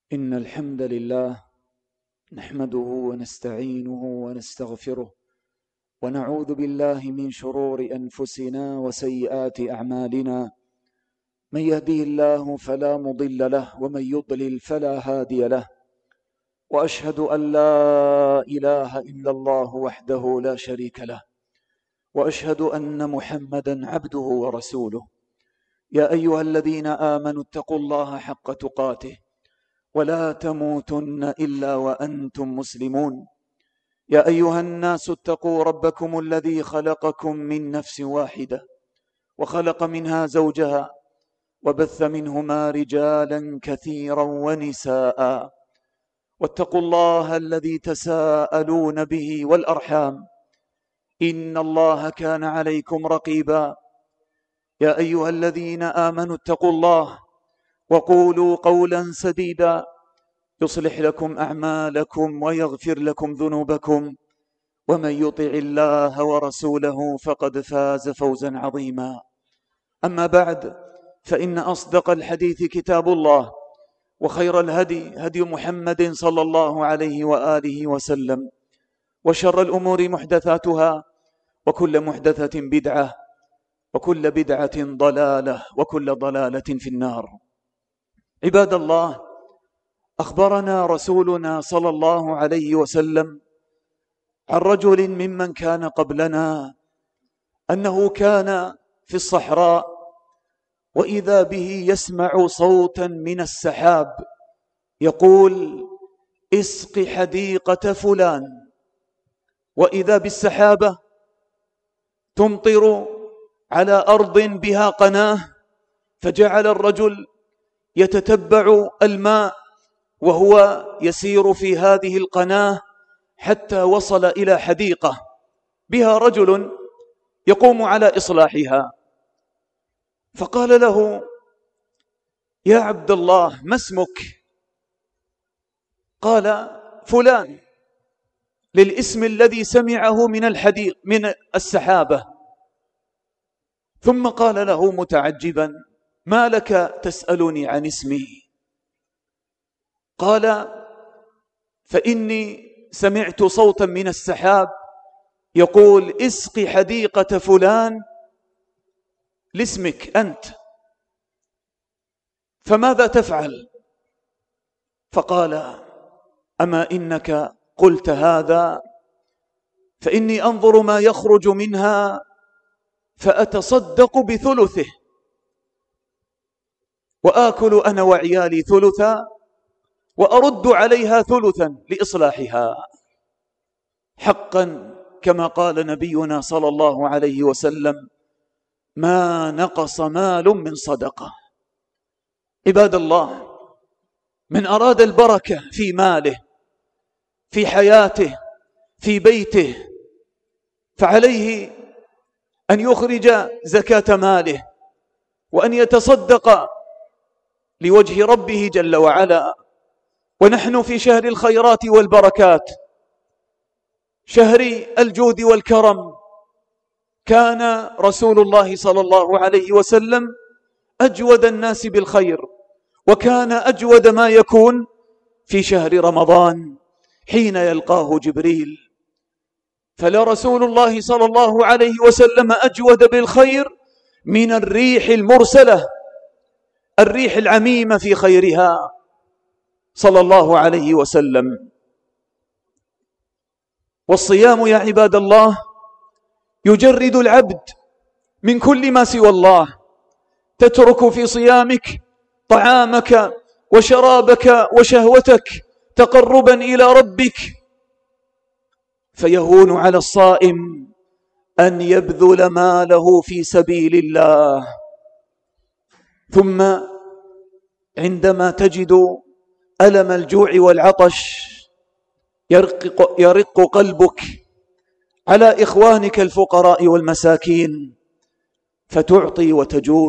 إن الحمد لله نحمده ونستعينه ونستغفره ونعوذ بالله من شرور أنفسنا وسيئات أعمالنا. من يهديه الله فلا مضل له ومن يضلل فلا هادي له، وأشهد أن لا إله إلا الله وحده لا شريك له، وأشهد أن محمدا عبده ورسوله. يا أيها الذين آمنوا اتقوا الله حق تقاته ولا تموتن إلا وأنتم مسلمون. يا أيها الناس اتقوا ربكم الذي خلقكم من نفس واحدة وخلق منها زوجها وبث منهما رجالا كثيرا ونساء، واتقوا الله الذي تساءلون به والأرحام إن الله كان عليكم رقيبا. يا أيها الذين آمنوا اتقوا الله وقولوا قولا سديدا يصلح لكم أعمالكم ويغفر لكم ذنوبكم، ومن يطع الله ورسوله فقد فاز فوزا عظيما. أما بعد، فإن أصدق الحديث كتاب الله، وخير الهدي هدي محمد صلى الله عليه وآله وسلم، وشر الأمور محدثاتها، وكل محدثة بدعة، وكل بدعة ضلالة، وكل ضلالة في النار. عباد الله، أخبرنا رسولنا صلى الله عليه وسلم عن رجل ممن كان قبلنا أنه كان في الصحراء، وإذا به يسمع صوتا من السحاب يقول: اسق حديقة فلان. وإذا بالسحابة تمطر على أرض بها قناة، فجعل الرجل يتتبع الماء وهو يسير في هذه القناة حتى وصل إلى حديقة بها رجل يقوم على إصلاحها، فقال له: يا عبد الله، ما اسمك؟ قال: فلان، للاسم الذي سمعه من السحابة. ثم قال له متعجبا: ما لك تسألني عن اسمي؟ قال: فإني سمعت صوتا من السحاب يقول: اسق حديقة فلان لاسمك أنت، فماذا تفعل؟ فقال: أما إنك قلت هذا، فإني أنظر ما يخرج منها فأتصدق بثلثه، وآكل أنا وعيالي ثلثا، وأرد عليها ثلثا لإصلاحها. حقا كما قال نبينا صلى الله عليه وسلم: ما نقص مال من صدقة. عباد الله، من أراد البركة في ماله، في حياته، في بيته، فعليه أن يخرج زكاة ماله، وأن يتصدق لوجه ربه جل وعلا. ونحن في شهر الخيرات والبركات، شهر الجود والكرم. كان رسول الله صلى الله عليه وسلم أجود الناس بالخير، وكان أجود ما يكون في شهر رمضان حين يلقاه جبريل. فلرسول الله صلى الله عليه وسلم أجود بالخير من الريح المرسلة، الريح العميمة في خيرها صلى الله عليه وسلم. والصيام يا عباد الله يجرد العبد من كل ما سوى الله. تترك في صيامك طعامك وشرابك وشهوتك تقربا إلى ربك، فيهون على الصائم أن يبذل ماله في سبيل الله. ثم عندما تجد ألم الجوع والعطش يرق قلبك على إخوانك الفقراء والمساكين، فتعطي وتجود.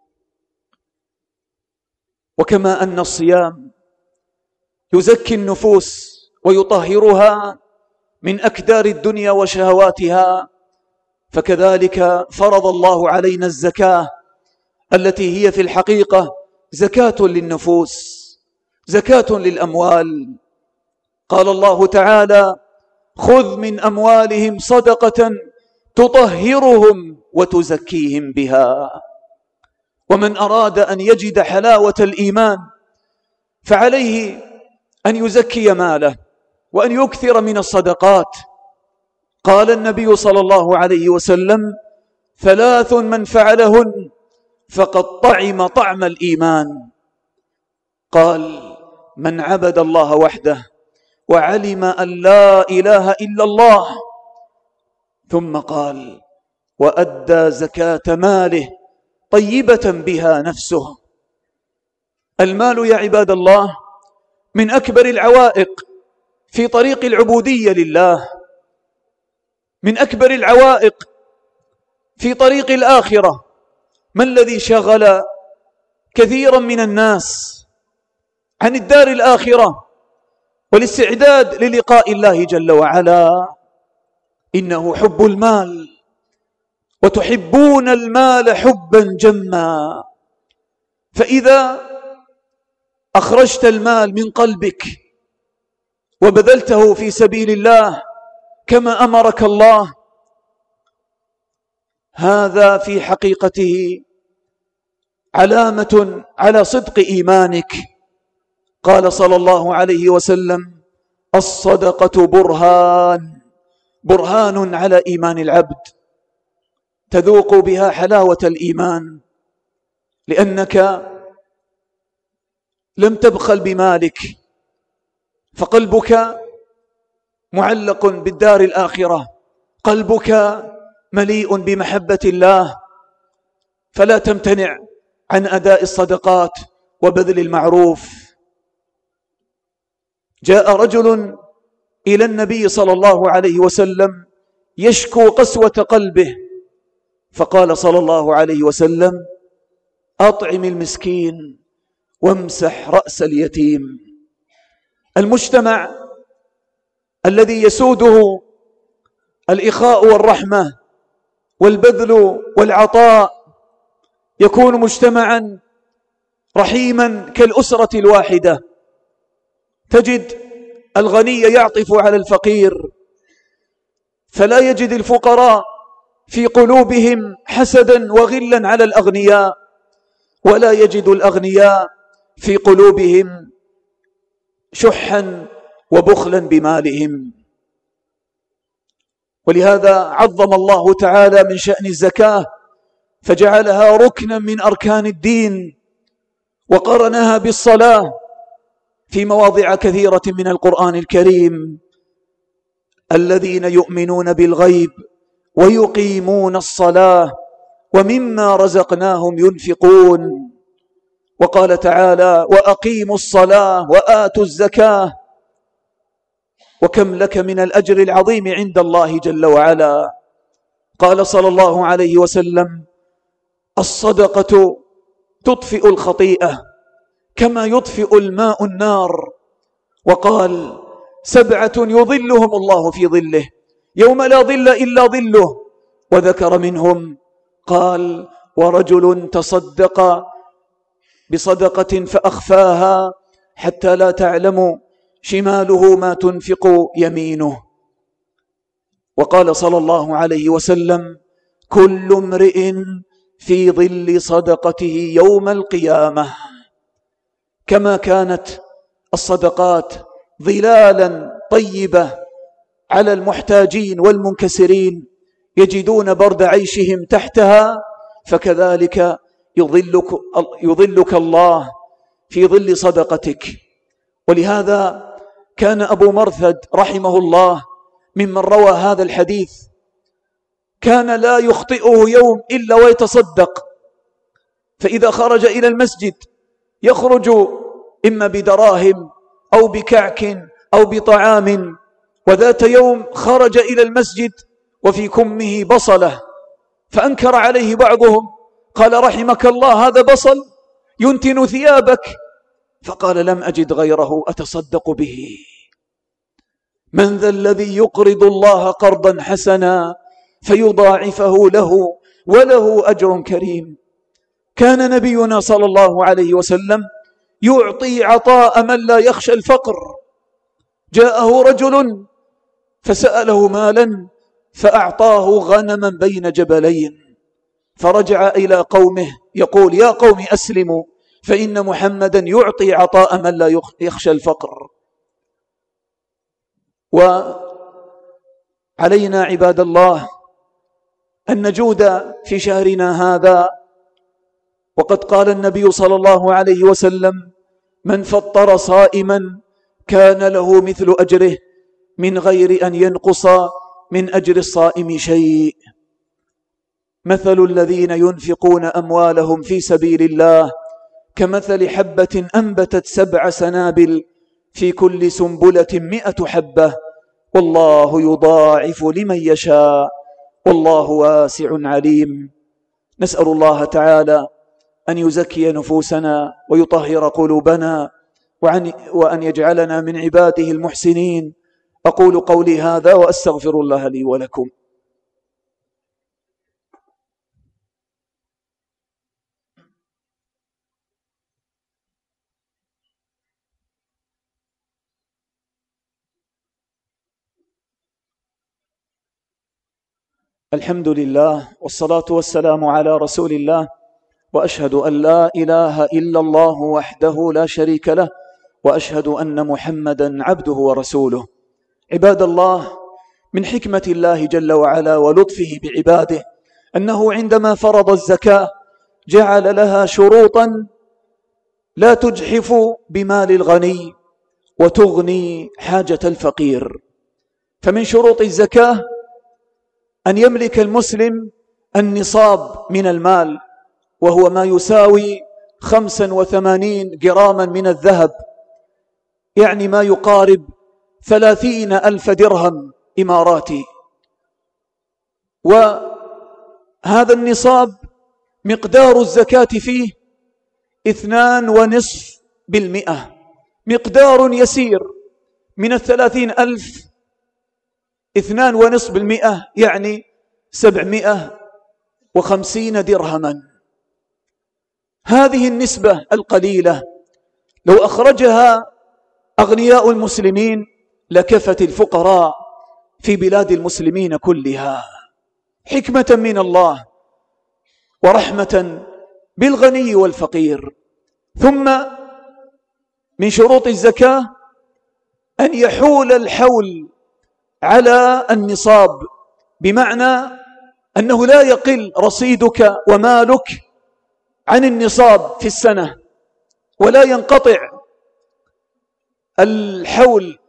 وكما أن الصيام يزكي النفوس ويطهرها من أكدار الدنيا وشهواتها، فكذلك فرض الله علينا الزكاة التي هي في الحقيقة زكاة للنفوس، زكاة للأموال. قال الله تعالى: خذ من أموالهم صدقة تطهرهم وتزكيهم بها. ومن أراد أن يجد حلاوة الإيمان فعليه أن يزكي ماله وأن يكثر من الصدقات. قال النبي صلى الله عليه وسلم: 3 من فعلهن فقد طعم طعم الإيمان. قال: من عبد الله وحده وعلم أن لا إله إلا الله، ثم قال: وأدى زكاة ماله طيبة بها نفسه. المال يا عباد الله من أكبر العوائق في طريق العبودية لله، من أكبر العوائق في طريق الآخرة. ما الذي شغل كثيرا من الناس عن الدار الآخرة والاستعداد للقاء الله جل وعلا؟ إنه حب المال، وتحبون المال حبا جما. فإذا أخرجت المال من قلبك وبذلته في سبيل الله كما أمرك الله، هذا في حقيقته علامة على صدق إيمانك. قال صلى الله عليه وسلم: الصدقة برهان على إيمان العبد، تذوق بها حلاوة الإيمان، لأنك لم تبخل بمالك، فقلبك معلق بالدار الآخرة، قلبك مليء بمحبة الله، فلا تمتنع عن أداء الصدقات وبذل المعروف. جاء رجل إلى النبي صلى الله عليه وسلم يشكو قسوة قلبه، فقال صلى الله عليه وسلم: أطعم المسكين وامسح رأس اليتيم. المجتمع الذي يسوده الإخاء والرحمة والبذل والعطاء يكون مجتمعا رحيما كالأسرة الواحدة. تجد الغني يعطف على الفقير، فلا يجد الفقراء في قلوبهم حسدا وغلا على الأغنياء، ولا يجد الأغنياء في قلوبهم شحا وبخلا بمالهم. ولهذا عظم الله تعالى من شأن الزكاة فجعلها ركنا من أركان الدين، وقرنها بالصلاة في مواضع كثيرة من القرآن الكريم: الذين يؤمنون بالغيب ويقيمون الصلاة ومما رزقناهم ينفقون. وقال تعالى: وأقيموا الصلاة وآتوا الزكاة. وكم لك من الأجر العظيم عند الله جل وعلا. قال صلى الله عليه وسلم: الصدقة تطفئ الخطيئة كما يطفئ الماء النار. وقال: 7 يظلهم الله في ظله يوم لا ظل إلا ظله. وذكر منهم قال: ورجل تصدق بصدقة فأخفاها حتى لا تعلم شماله ما تنفق يمينه. وقال صلى الله عليه وسلم: كل امرئ في ظل صدقته يوم القيامة. كما كانت الصدقات ظلالا طيبة على المحتاجين والمنكسرين يجدون برد عيشهم تحتها، فكذلك يظلك الله في ظل صدقتك. ولهذا كان أبو مرثد رحمه الله ممن روى هذا الحديث، كان لا يخطئه يوم إلا ويتصدق. فإذا خرج إلى المسجد يخرج إما بدراهم أو بكعك أو بطعام. وذات يوم خرج إلى المسجد وفي كمه بصلة، فأنكر عليه بعضهم، قال: رحمك الله، هذا بصل ينتن ثيابك. فقال: لم أجد غيره أتصدق به. من ذا الذي يقرض الله قرضا حسنا فيضاعفه له وله أجر كريم. كان نبينا صلى الله عليه وسلم يعطي عطاء من لا يخشى الفقر. جاءه رجل فسأله مالا فأعطاه غنما بين جبلين، فرجع إلى قومه يقول: يا قوم أسلموا فإن محمدا يعطي عطاء من لا يخشى الفقر. وعلينا عباد الله أن نجود في شهرنا هذا، وقد قال النبي صلى الله عليه وسلم: من فطر صائما كان له مثل أجره من غير أن ينقص من أجر الصائم شيء. مثل الذين ينفقون أموالهم في سبيل الله كمثل حبة أنبتت 7 سنابل في كل سنبلة 100 حبة والله يضاعف لمن يشاء والله واسع عليم. نسأل الله تعالى أن يزكي نفوسنا ويطهر قلوبنا وأن يجعلنا من عباده المحسنين. أقول قولي هذا وأستغفر الله لي ولكم. الحمد لله والصلاة والسلام على رسول الله، وأشهد أن لا إله إلا الله وحده لا شريك له، وأشهد أن محمدا عبده ورسوله. عباد الله، من حكمة الله جل وعلا ولطفه بعباده أنه عندما فرض الزكاة جعل لها شروطا لا تجحف بمال الغني وتغني حاجة الفقير. فمن شروط الزكاة أن يملك المسلم النصاب من المال، وهو ما يساوي 85 جراما من الذهب، يعني ما يقارب 30,000 درهم إماراتي. وهذا النصاب مقدار الزكاة فيه 2.5%، مقدار يسير. من 30,000 2.5% يعني 750 درهما. هذه النسبة القليلة لو أخرجها أغنياء المسلمين لكفت الفقراء في بلاد المسلمين كلها، حكمة من الله ورحمة بالغني والفقير. ثم من شروط الزكاة أن يحول الحول على النصاب، بمعنى أنه لا يقل رصيدك ومالك عن النصاب في السنة، ولا ينقطع الحول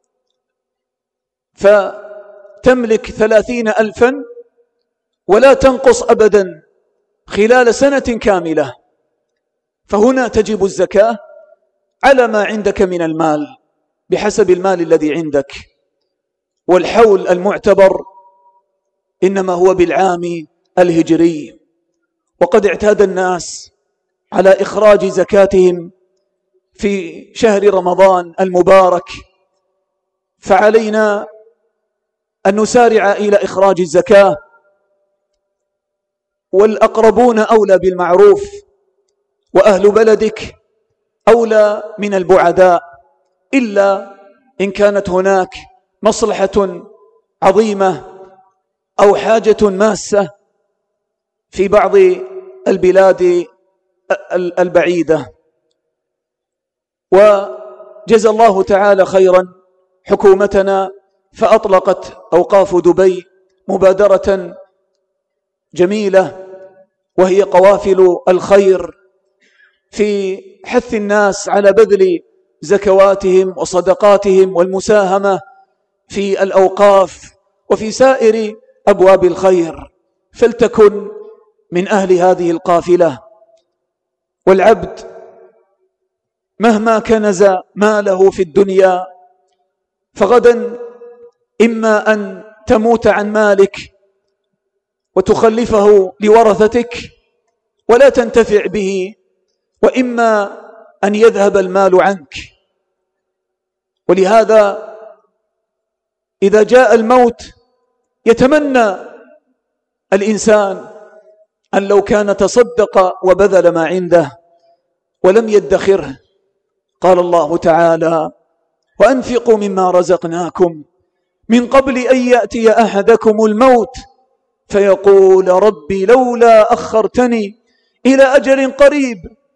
فتملك 30,000 ولا تنقص أبدا خلال سنة كاملة. فهنا تجب الزكاة على ما عندك من المال بحسب المال الذي عندك. والحول المعتبر إنما هو بالعام الهجري. وقد اعتاد الناس على إخراج زكاتهم في شهر رمضان المبارك، فعلينا أن نسارع إلى إخراج الزكاة. والأقربون أولى بالمعروف، وأهل بلدك أولى من البعداء، إلا إن كانت هناك مصلحة عظيمة أو حاجة ماسة في بعض البلاد البعيدة. وجزى الله تعالى خيرا حكومتنا، فأطلقت أوقاف دبي مبادرة جميلة، وهي قوافل الخير في حث الناس على بذل زكواتهم وصدقاتهم والمساهمة في الأوقاف وفي سائر أبواب الخير. فلتكن من أهل هذه القافلة. والعبد مهما كنز ماله في الدنيا فغدا إما أن تموت عن مالك وتخلفه لورثتك ولا تنتفع به، وإما أن يذهب المال عنك. ولهذا إذا جاء الموت يتمنى الإنسان أن لو كان تصدق وبذل ما عنده ولم يدخره قال الله تعالى: وأنفقوا مما رزقناكم من قبل أن يأتي أحدكم الموت فيقول ربي لولا أخرتني إلى أجل قريب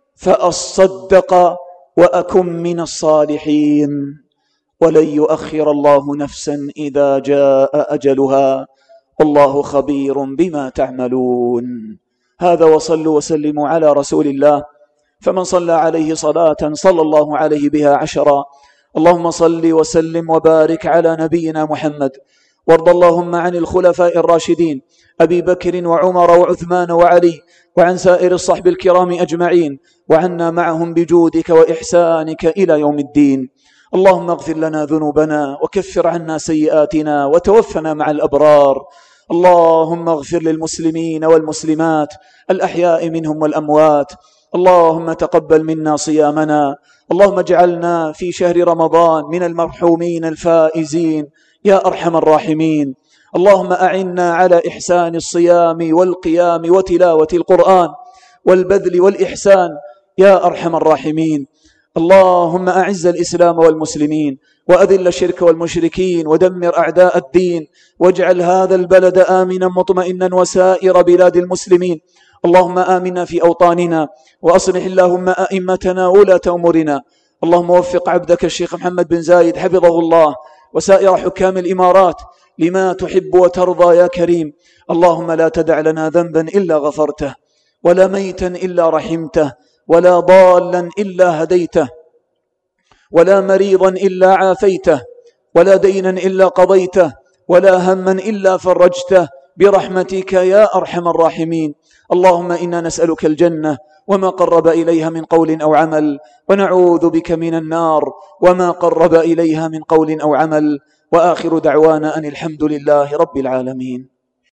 فأصدق وأكن من الصالحين ولن يؤخر الله نفسا إذا جاء أجلها والله خبير بما تعملون. هذا وصلوا وسلموا على رسول الله، فمن صلى عليه صلاة صلى الله عليه بها 10. اللهم صل وسلم وبارك على نبينا محمد، وارض اللهم عن الخلفاء الراشدين أبي بكر وعمر وعثمان وعلي، وعن سائر الصحب الكرام أجمعين، وعنا معهم بجودك وإحسانك إلى يوم الدين. اللهم اغفر لنا ذنوبنا وكفر عنا سيئاتنا وتوفنا مع الأبرار. اللهم اغفر للمسلمين والمسلمات الأحياء منهم والأموات. اللهم تقبل منا صيامنا. اللهم اجعلنا في شهر رمضان من المرحومين الفائزين يا أرحم الراحمين. اللهم أعنا على إحسان الصيام والقيام وتلاوة القرآن والبذل والإحسان يا أرحم الراحمين. اللهم أعز الإسلام والمسلمين وأذل الشرك والمشركين ودمر أعداء الدين، واجعل هذا البلد آمنا مطمئنا وسائر بلاد المسلمين. اللهم آمنا في أوطاننا، وأصلح اللهم أئمتنا وولاة أمورنا. اللهم وفق عبدك الشيخ محمد بن زايد حفظه الله وسائر حكام الإمارات لما تحب وترضى يا كريم. اللهم لا تدع لنا ذنبا إلا غفرته، ولا ميتا إلا رحمته، ولا ضالا إلا هديته، ولا مريضا إلا عافيته، ولا دينا إلا قضيته، ولا هما إلا فرجته برحمتك يا أرحم الراحمين. اللهم إنا نسألك الجنة وما قرب إليها من قول أو عمل، ونعوذ بك من النار وما قرب إليها من قول أو عمل. وآخر دعوانا أن الحمد لله رب العالمين.